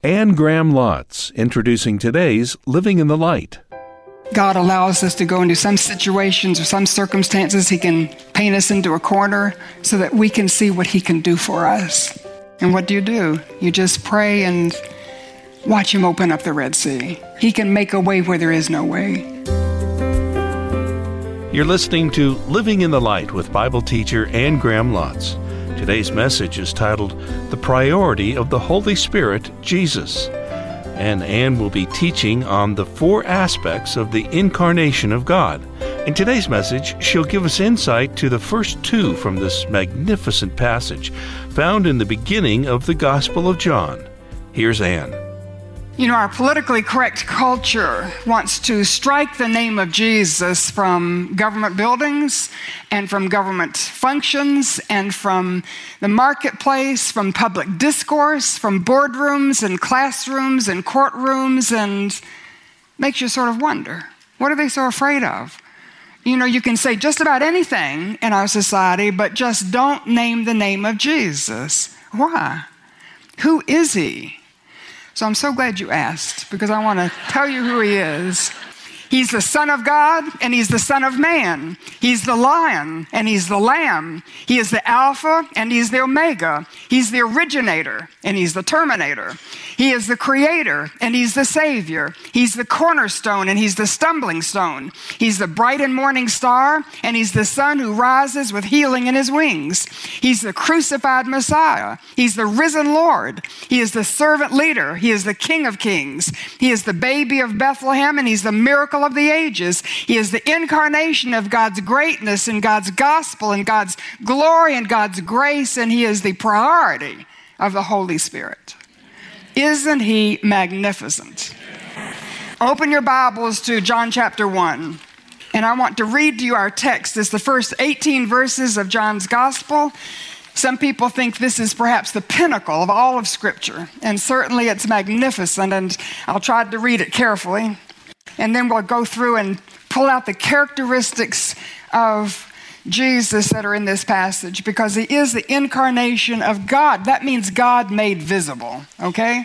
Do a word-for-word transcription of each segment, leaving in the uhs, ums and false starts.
Anne Graham Lotz, introducing today's Living in the Light. God allows us to go into some situations or some circumstances. He can paint us into a corner so that we can see what He can do for us. And what do you do? You just pray and watch Him open up the Red Sea. He can make a way where there is no way. You're listening to Living in the Light with Bible teacher Anne Graham Lotz. Today's message is titled, The Priority of the Holy Spirit, Jesus. And Anne will be teaching on the four aspects of the incarnation of God. In today's message, she'll give us insight to the first two from this magnificent passage found in the beginning of the Gospel of John. Here's Anne. You know, our politically correct culture wants to strike the name of Jesus from government buildings and from government functions and from the marketplace, from public discourse, from boardrooms and classrooms and courtrooms, and makes you sort of wonder, what are they so afraid of? You know, you can say just about anything in our society, but just don't name the name of Jesus. Why? Who is He? So I'm so glad you asked, because I want to tell you who He is. He's the Son of God, and He's the Son of Man. He's the Lion, and He's the Lamb. He is the Alpha, and He's the Omega. He's the originator, and He's the terminator. He is the Creator, and He's the Savior. He's the cornerstone, and He's the stumbling stone. He's the bright and morning star, and He's the sun who rises with healing in His wings. He's the crucified Messiah. He's the risen Lord. He is the servant leader. He is the King of kings. He is the baby of Bethlehem, and He's the miracle of the ages. He is the incarnation of God's greatness and God's gospel and God's glory and God's grace, and He is the priority of the Holy Spirit. Isn't He magnificent? Open your Bibles to John chapter one, and I want to read to you our text. It's the first eighteen verses of John's gospel. Some people think this is perhaps the pinnacle of all of Scripture, and certainly it's magnificent, and I'll try to read it carefully. And then we'll go through and pull out the characteristics of Jesus that are in this passage, because He is the incarnation of God. That means God made visible, okay?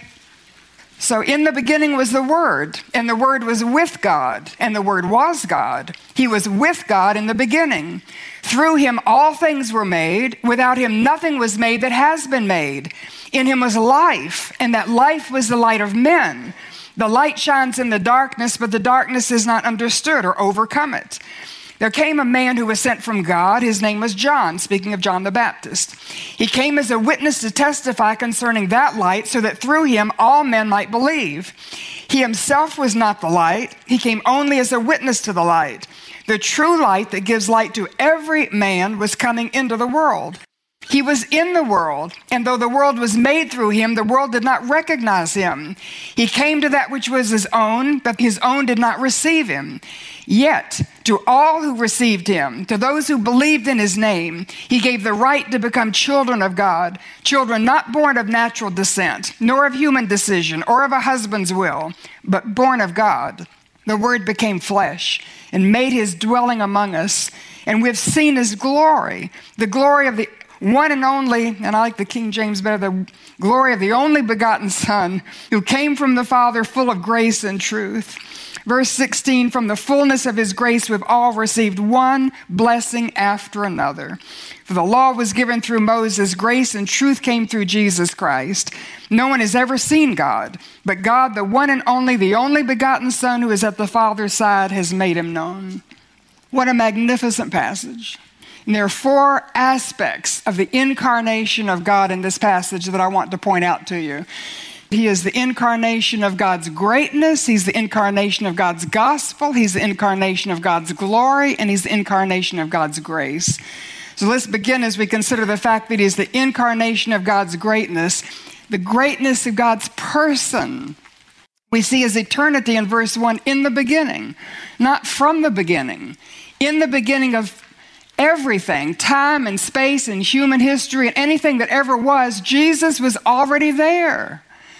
So in the beginning was the Word, and the Word was with God, and the Word was God. He was with God in the beginning. Through Him all things were made. Without Him nothing was made that has been made. In Him was life, and that life was the light of men. The light shines in the darkness, but the darkness is not understood or overcome it. There came a man who was sent from God. His name was John, speaking of John the Baptist. He came as a witness to testify concerning that light, so that through him all men might believe. He himself was not the light. He came only as a witness to the light. The true light that gives light to every man was coming into the world. He was in the world, and though the world was made through Him, the world did not recognize Him. He came to that which was His own, but His own did not receive Him. Yet, to all who received Him, to those who believed in His name, He gave the right to become children of God, children not born of natural descent, nor of human decision, or of a husband's will, but born of God. The Word became flesh and made His dwelling among us, and we've seen His glory, the glory of the one and only, and I like the King James better, the glory of the only begotten Son, who came from the Father full of grace and truth. Verse sixteen, from the fullness of His grace we've all received one blessing after another. For the law was given through Moses, grace and truth came through Jesus Christ. No one has ever seen God, but God, the one and only, the only begotten Son who is at the Father's side, has made Him known. What a magnificent passage. And there are four aspects of the incarnation of God in this passage that I want to point out to you. He is the incarnation of God's greatness. He's the incarnation of God's gospel. He's the incarnation of God's glory. And He's the incarnation of God's grace. So let's begin as we consider the fact that He's the incarnation of God's greatness, the greatness of God's person. We see His eternity in verse one, in the beginning, not from the beginning. In the beginning of everything, time and space and human history and anything that ever was, Jesus was already there.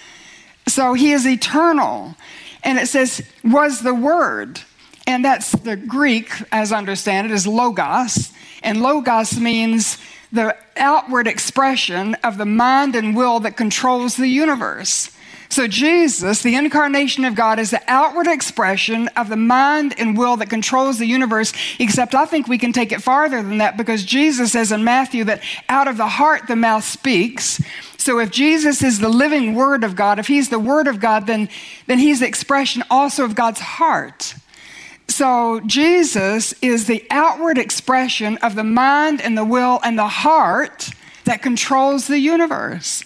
So He is eternal. And it says, was the Word. And that's the Greek, as I understand it, is logos. And logos means the outward expression of the mind and will that controls the universe. So Jesus, the incarnation of God, is the outward expression of the mind and will that controls the universe, except I think we can take it farther than that, because Jesus says in Matthew that out of the heart the mouth speaks. So if Jesus is the living Word of God, if he's the Word of God, then, then he's the expression also of God's heart. So Jesus is the outward expression of the mind and the will and the heart that controls the universe.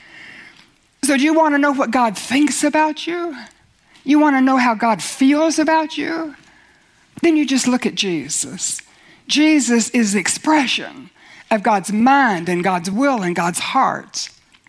So do you want to know what God thinks about you? You want to know how God feels about you? Then you just look at Jesus. Jesus is the expression of God's mind and God's will and God's heart.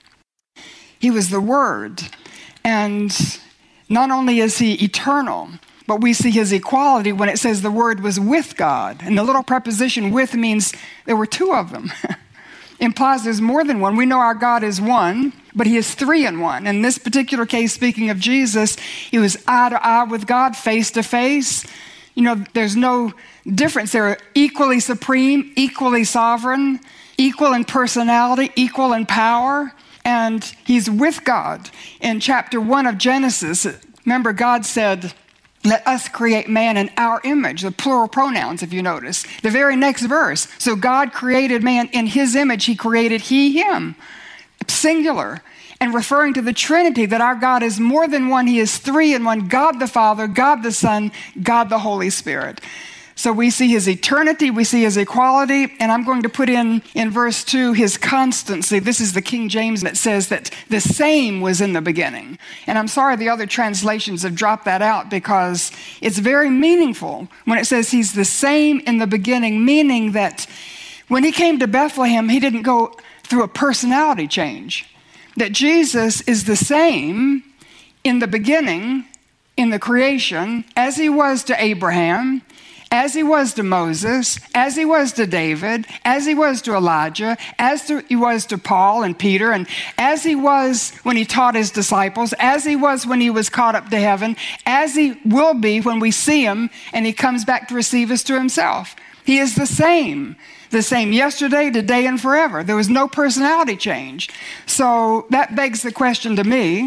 He was the Word. And not only is he eternal, but we see his equality when it says the Word was with God. And the little preposition with means there were two of them. Implies there's more than one. We know our God is one, but he is three in one. In this particular case, speaking of Jesus, he was eye to eye with God, face to face. You know, there's no difference. They're equally supreme, equally sovereign, equal in personality, equal in power. And he's with God. In chapter one of Genesis, remember God said, let us create man in our image, the plural pronouns, if you notice. The very next verse. So God created man in his image. He created he, him, singular. And referring to the Trinity, that our God is more than one. He is three in one. God the Father, God the Son, God the Holy Spirit. So we see his eternity, we see his equality, and I'm going to put in, in verse two, his constancy. This is the King James that says that the same was in the beginning. And I'm sorry the other translations have dropped that out, because it's very meaningful when it says he's the same in the beginning, meaning that when he came to Bethlehem, he didn't go through a personality change. That Jesus is the same in the beginning, in the creation, as he was to Abraham, as he was to Moses, as he was to David, as he was to Elijah, as to, he was to Paul and Peter, and as he was when he taught his disciples, as he was when he was caught up to heaven, as he will be when we see him and he comes back to receive us to himself. He is the same, the same yesterday, today, and forever. There was no personality change. So that begs the question to me,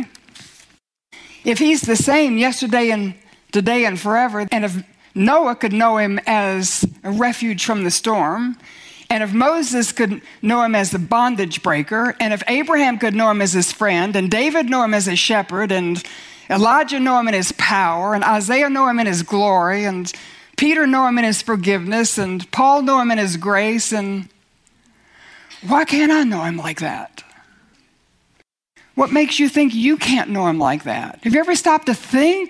if he's the same yesterday and today and forever, and if Noah could know him as a refuge from the storm, and if Moses could know him as the bondage breaker, and if Abraham could know him as his friend, and David know him as his shepherd, and Elijah know him in his power, and Isaiah know him in his glory, and Peter know him in his forgiveness, and Paul know him in his grace, and why can't I know him like that? What makes you think you can't know him like that? Have you ever stopped to think?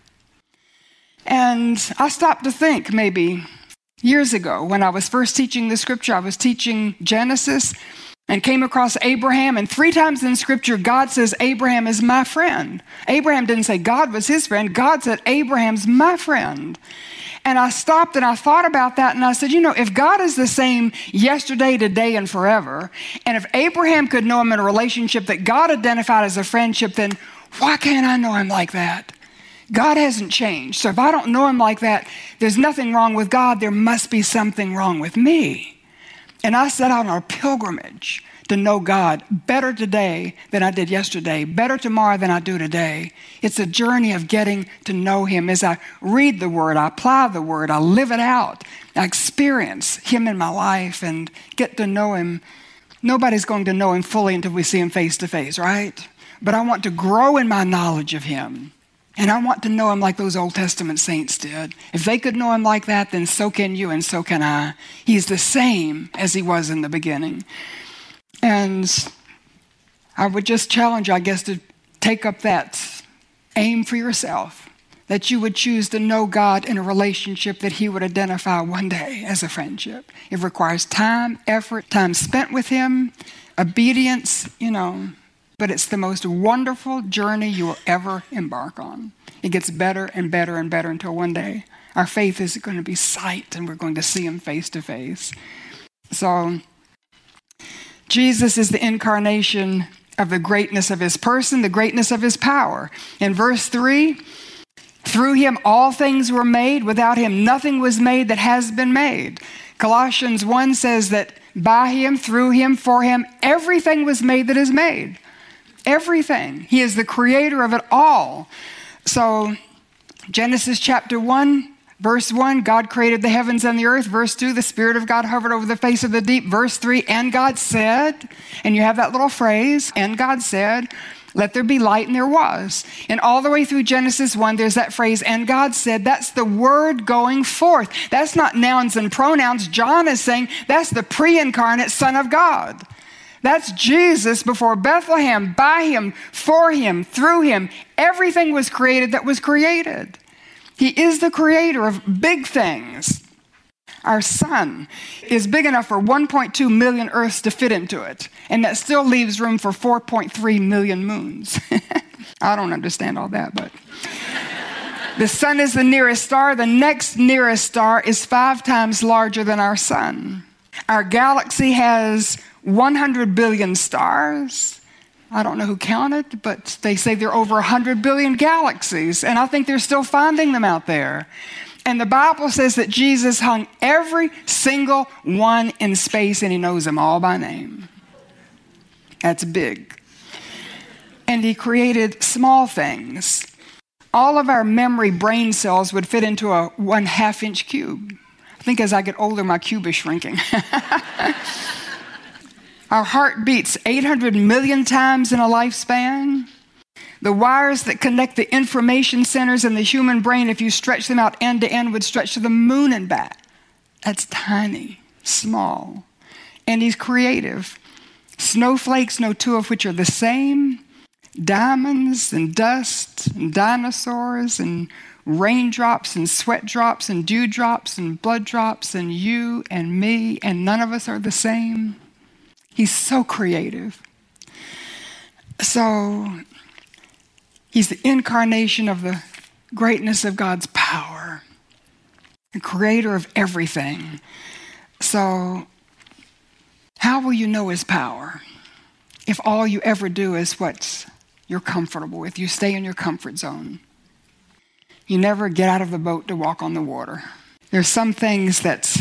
And I stopped to think maybe years ago when I was first teaching the scripture. I was teaching Genesis and came across Abraham. And three times in scripture, God says, Abraham is my friend. Abraham didn't say God was his friend. God said, Abraham's my friend. And I stopped and I thought about that. And I said, you know, if God is the same yesterday, today, and forever, and if Abraham could know him in a relationship that God identified as a friendship, then why can't I know him like that? God hasn't changed. So if I don't know him like that, there's nothing wrong with God. There must be something wrong with me. And I set out on a pilgrimage to know God better today than I did yesterday, better tomorrow than I do today. It's a journey of getting to know him. As I read the word, I apply the word, I live it out, I experience him in my life and get to know him. Nobody's going to know him fully until we see him face to face, right? But I want to grow in my knowledge of him. And I want to know him like those Old Testament saints did. If they could know him like that, then so can you and so can I. He's the same as he was in the beginning. And I would just challenge you, I guess, to take up that aim for yourself, that you would choose to know God in a relationship that he would identify one day as a friendship. It requires time, effort, time spent with him, obedience, you know. But it's the most wonderful journey you will ever embark on. It gets better and better and better until one day our faith is going to be sight and we're going to see him face to face. So Jesus is the incarnation of the greatness of his person, the greatness of his power. In verse three, through him all things were made. Without him nothing was made that has been made. Colossians one says that by him, through him, for him, everything was made that is made. Everything. He is the creator of it all. So Genesis chapter one, verse one, God created the heavens and the earth. Verse two, the Spirit of God hovered over the face of the deep. Verse three, and God said, and you have that little phrase, and God said, let there be light, and there was. And all the way through Genesis one, there's that phrase, and God said. That's the word going forth. That's not nouns and pronouns. John is saying that's the pre-incarnate Son of God. That's Jesus before Bethlehem, by him, for him, through him. Everything was created that was created. He is the creator of big things. Our sun is big enough for one point two million Earths to fit into it. And that still leaves room for four point three million moons. I don't understand all that, but the sun is the nearest star. The next nearest star is five times larger than our sun. Our galaxy has one hundred billion stars. I don't know who counted, but they say there are over one hundred billion galaxies, and I think they're still finding them out there. And the Bible says that Jesus hung every single one in space, and he knows them all by name. That's big. And he created small things. All of our memory brain cells would fit into a one half inch cube. I think as I get older, my cube is shrinking. Our heart beats eight hundred million times in a lifespan. The wires that connect the information centers in the human brain, if you stretch them out end to end, would stretch to the moon and back. That's tiny, small. And he's creative. Snowflakes, no two of which are the same. Diamonds and dust and dinosaurs and raindrops and sweat drops and dewdrops and blood drops and you and me, and none of us are the same. He's so creative. So he's the incarnation of the greatness of God's power, the creator of everything. So how will you know his power if all you ever do is what you're comfortable with? You stay in your comfort zone. You never get out of the boat to walk on the water. There's some things that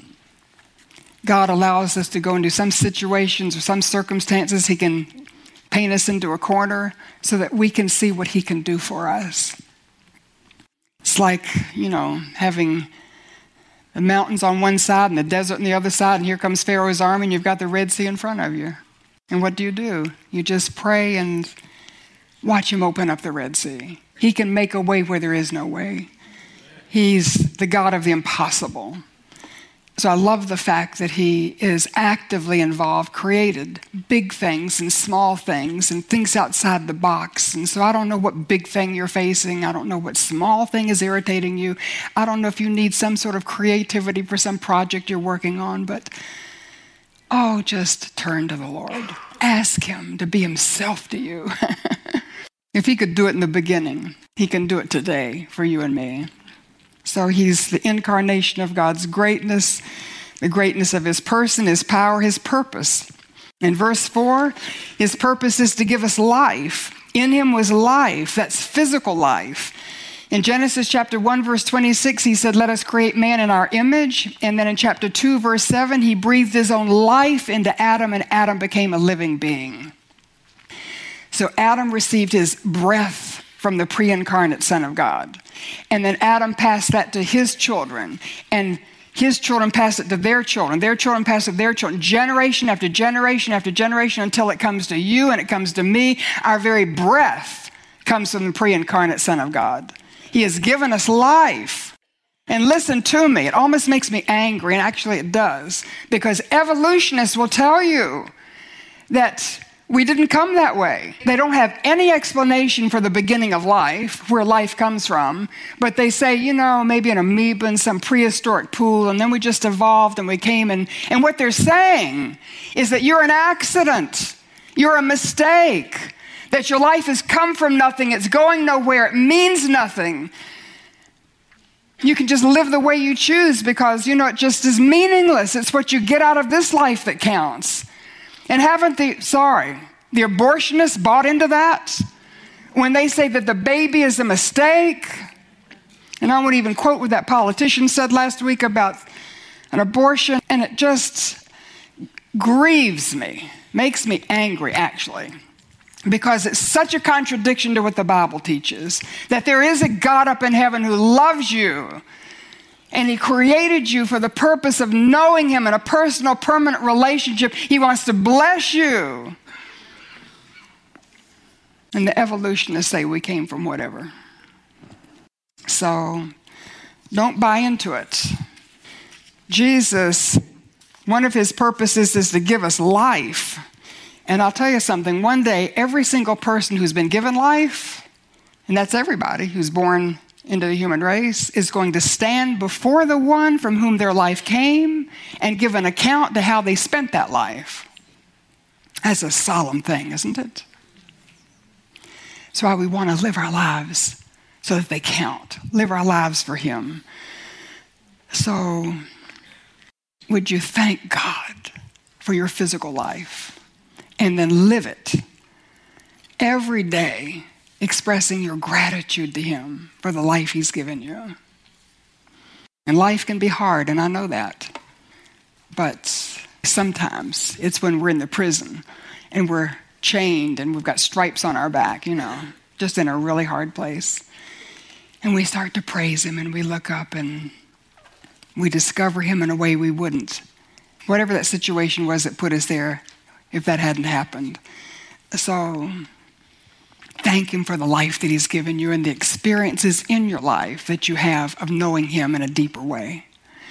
God allows us to go into, some situations or some circumstances. He can paint us into a corner so that we can see what he can do for us. It's like, you know, having the mountains on one side and the desert on the other side, and here comes Pharaoh's army, and you've got the Red Sea in front of you. And what do you do? You just pray and watch him open up the Red Sea. He can make a way where there is no way. He's the God of the impossible. So I love the fact that he is actively involved, created big things and small things and things outside the box. And so I don't know what big thing you're facing. I don't know what small thing is irritating you. I don't know if you need some sort of creativity for some project you're working on, but oh, just turn to the Lord. Ask him to be himself to you. If he could do it in the beginning, he can do it today for you and me. So he's the incarnation of God's greatness, the greatness of his person, his power, his purpose. In verse four, his purpose is to give us life. In him was life. That's physical life. In Genesis chapter one, verse twenty-six, he said, let us create man in our image. And then in chapter two, verse seven, he breathed his own life into Adam, and Adam became a living being. So Adam received his breath from the pre-incarnate Son of God. And then Adam passed that to his children, and his children passed it to their children. Their children passed it to their children, generation after generation after generation, until it comes to you and it comes to me. Our very breath comes from the pre-incarnate Son of God. He has given us life. And listen to me, it almost makes me angry, and actually it does, because evolutionists will tell you that we didn't come that way. They don't have any explanation for the beginning of life, where life comes from, but they say, you know, maybe an amoeba in some prehistoric pool, and then we just evolved and we came. And, and what they're saying is that you're an accident. You're a mistake. That your life has come from nothing. It's going nowhere. It means nothing. You can just live the way you choose because, you know, it just is meaningless. It's what you get out of this life that counts. And haven't the, sorry, the abortionists bought into that? When they say that the baby is a mistake, and I won't even quote what that politician said last week about an abortion, and it just grieves me, makes me angry, actually. because it's such a contradiction to what the Bible teaches, that there is a God up in heaven who loves you, and he created you for the purpose of knowing him in a personal, permanent relationship. He wants to bless you. And the evolutionists say we came from whatever. So don't buy into it. Jesus, one of his purposes is to give us life. And I'll tell you something, one day, every single person who's been given life, and that's everybody who's born into the human race, is going to stand before the one from whom their life came and give an account to how they spent that life. That's a solemn thing, isn't it? That's why we want to live our lives so that they count. Live our lives for him. So, would you thank God for your physical life and then live it every day, expressing your gratitude to him for the life he's given you? And life can be hard, and I know that. But sometimes it's when we're in the prison and we're chained and we've got stripes on our back, you know, just in a really hard place. And we start to praise him and we look up and we discover him in a way we wouldn't. Whatever that situation was that put us there, if that hadn't happened. So thank him for the life that he's given you and the experiences in your life that you have of knowing him in a deeper way.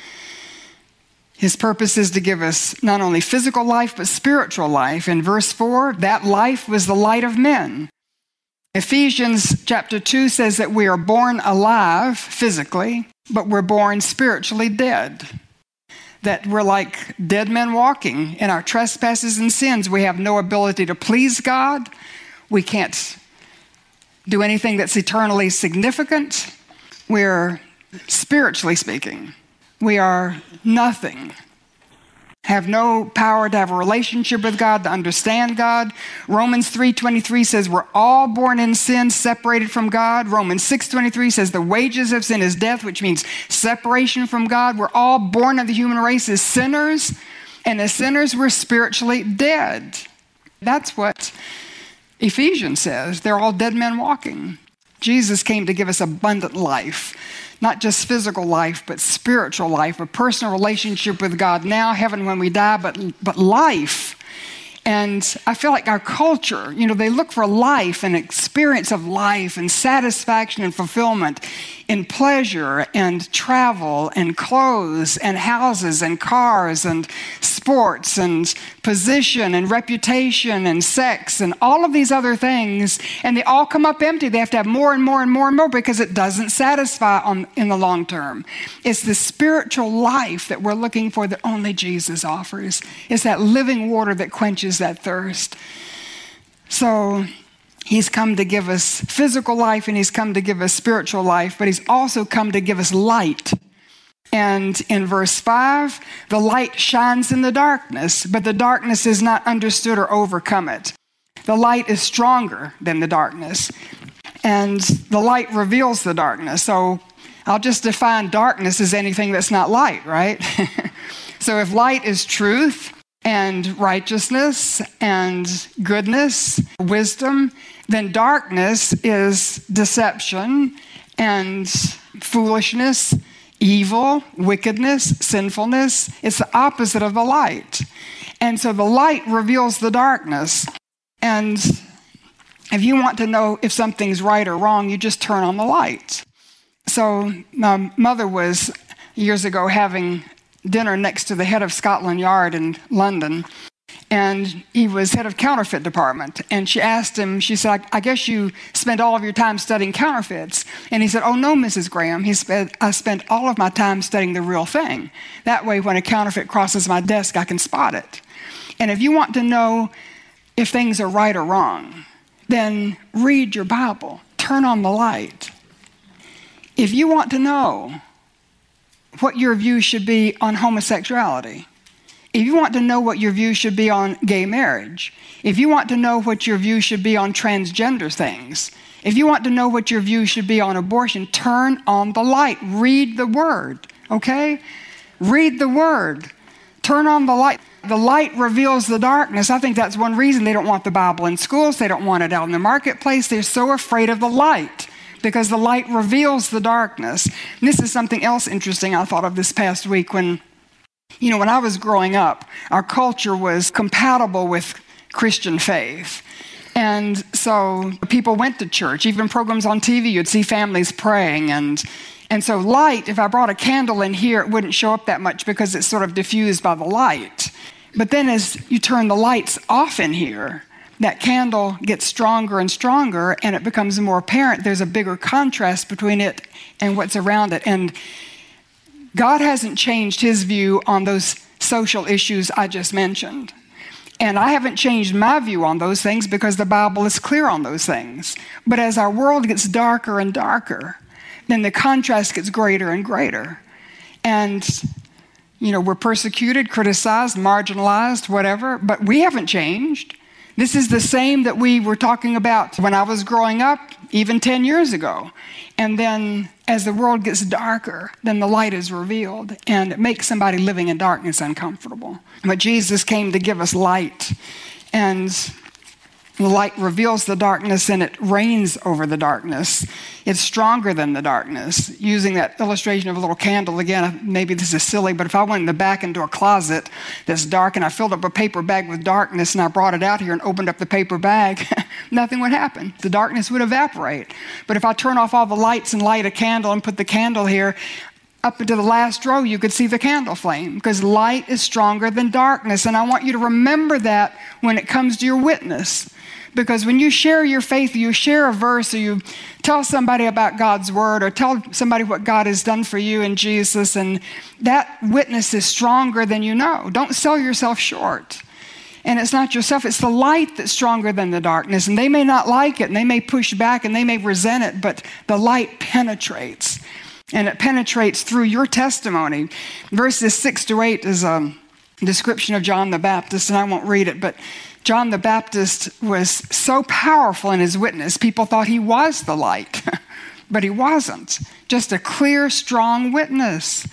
His purpose is to give us not only physical life, but spiritual life. In verse four, that life was the light of men. Ephesians chapter two says that we are born alive physically, but we're born spiritually dead. That we're like dead men walking in our trespasses and sins. We have no ability to please God. We can't do anything that's eternally significant. We're, spiritually speaking, we are nothing. Have no power to have a relationship with God, to understand God. Romans three twenty-three says we're all born in sin, separated from God. Romans six twenty-three says the wages of sin is death, which means separation from God. We're all born of the human race as sinners, and as sinners we're spiritually dead. That's what Ephesians says. They're all dead men walking. Jesus came to give us abundant life. Not just physical life, but spiritual life, a personal relationship with God now, heaven when we die, but, but life. And I feel like our culture, you know, they look for life and experience of life and satisfaction and fulfillment in pleasure and travel and clothes and houses and cars and sports and position and reputation and sex and all of these other things. And they all come up empty. They have to have more and more and more and more because it doesn't satisfy on, in the long term. It's the spiritual life that we're looking for that only Jesus offers. It's that living water that quenches that thirst. So he's come to give us physical life and he's come to give us spiritual life, but he's also come to give us light. And in verse five, the light shines in the darkness, but the darkness is not understood or overcome it. The light is stronger than the darkness, and the light reveals the darkness. So I'll just define darkness as anything that's not light, right? So if light is truth and righteousness and goodness, wisdom, then darkness is deception and foolishness, evil, wickedness, sinfulness. It's the opposite of the light. And so the light reveals the darkness. And if you want to know if something's right or wrong, you just turn on the light. So my mother was years ago having dinner next to the head of Scotland Yard in London, and he was head of counterfeit department. And she asked him, she said, I guess you spend all of your time studying counterfeits. And he said, oh no, Missus Graham, he spent, I spent all of my time studying the real thing. That way when a counterfeit crosses my desk, I can spot it. And if you want to know if things are right or wrong, then read your Bible, turn on the light. If you want to know what your view should be on homosexuality, if you want to know what your view should be on gay marriage, if you want to know what your view should be on transgender things, if you want to know what your view should be on abortion, turn on the light. Read the Word, okay? Read the Word. Turn on the light. The light reveals the darkness. I think that's one reason they don't want the Bible in schools. They don't want it out in the marketplace. They're so afraid of the light because the light reveals the darkness. And this is something else interesting I thought of this past week when, you know, when I was growing up, our culture was compatible with Christian faith. And so people went to church. Even programs on T V, you'd see families praying. And and so light, if I brought a candle in here, it wouldn't show up that much because it's sort of diffused by the light. But then as you turn the lights off in here, that candle gets stronger and stronger, and it becomes more apparent. There's a bigger contrast between it and what's around it. And God hasn't changed his view on those social issues I just mentioned. And I haven't changed my view on those things because the Bible is clear on those things. But as our world gets darker and darker, then the contrast gets greater and greater. And, you know, we're persecuted, criticized, marginalized, whatever, but we haven't changed. This is the same that we were talking about when I was growing up, even ten years ago. And then as the world gets darker, then the light is revealed, and it makes somebody living in darkness uncomfortable. But Jesus came to give us light, and the light reveals the darkness, and it reigns over the darkness. It's stronger than the darkness. Using that illustration of a little candle, again, maybe this is silly, but if I went in the back into a closet that's dark and I filled up a paper bag with darkness and I brought it out here and opened up the paper bag, nothing would happen. The darkness would evaporate. But if I turn off all the lights and light a candle and put the candle here, up into the last row, you could see the candle flame because light is stronger than darkness. And I want you to remember that when it comes to your witness. Because when you share your faith, or you share a verse, or you tell somebody about God's word, or tell somebody what God has done for you in Jesus, and that witness is stronger than you know. Don't sell yourself short. And it's not yourself, it's the light that's stronger than the darkness. And they may not like it, and they may push back, and they may resent it, but the light penetrates. And it penetrates through your testimony. Verses six to eight is a description of John the Baptist, and I won't read it, but John the Baptist was so powerful in his witness, people thought he was the light, but he wasn't. Just a clear, strong witness.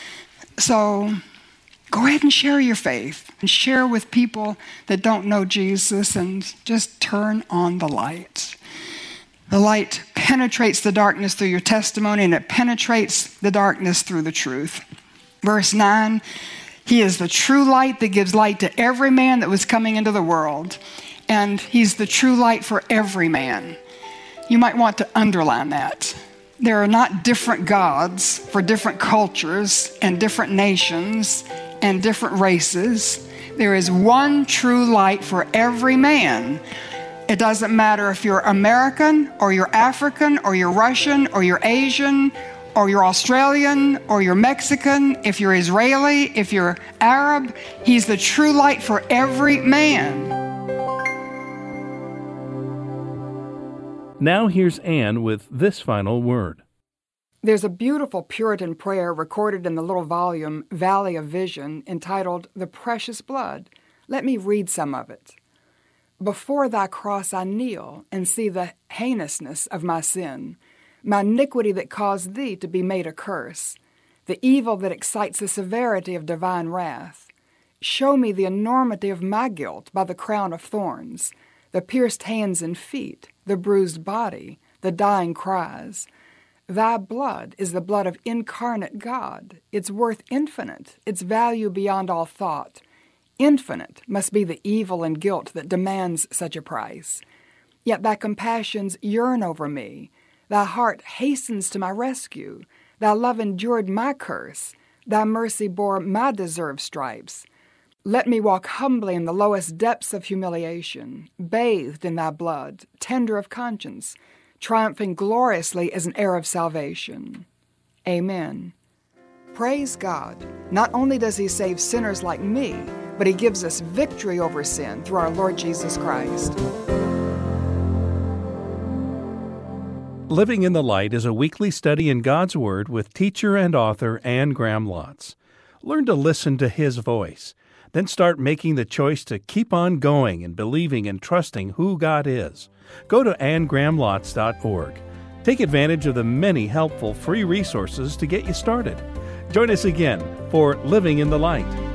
So go ahead and share your faith and share with people that don't know Jesus, and just turn on the light. The light penetrates the darkness through your testimony, and it penetrates the darkness through the truth. Verse nine, he is the true light that gives light to every man that was coming into the world. And he's the true light for every man. You might want to underline that. There are not different gods for different cultures and different nations and different races. There is one true light for every man. It doesn't matter if you're American or you're African or you're Russian or you're Asian or you're Australian, or you're Mexican, if you're Israeli, if you're Arab, he's the true light for every man. Now here's Anne with this final word. There's a beautiful Puritan prayer recorded in the little volume, Valley of Vision, entitled The Precious Blood. Let me read some of it. Before thy cross I kneel and see the heinousness of my sin, my iniquity that caused thee to be made a curse, the evil that excites the severity of divine wrath. Show me the enormity of my guilt by the crown of thorns, the pierced hands and feet, the bruised body, the dying cries. Thy blood is the blood of incarnate God, its worth infinite, its value beyond all thought. Infinite must be the evil and guilt that demands such a price. Yet thy compassions yearn over me. Thy heart hastens to my rescue. Thy love endured my curse. Thy mercy bore my deserved stripes. Let me walk humbly in the lowest depths of humiliation, bathed in thy blood, tender of conscience, triumphing gloriously as an heir of salvation. Amen. Praise God. Not only does he save sinners like me, but he gives us victory over sin through our Lord Jesus Christ. Living in the Light is a weekly study in God's Word with teacher and author Anne Graham Lotz. Learn to listen to his voice. Then start making the choice to keep on going and believing and trusting who God is. Go to anne graham lotz dot org. Take advantage of the many helpful free resources to get you started. Join us again for Living in the Light.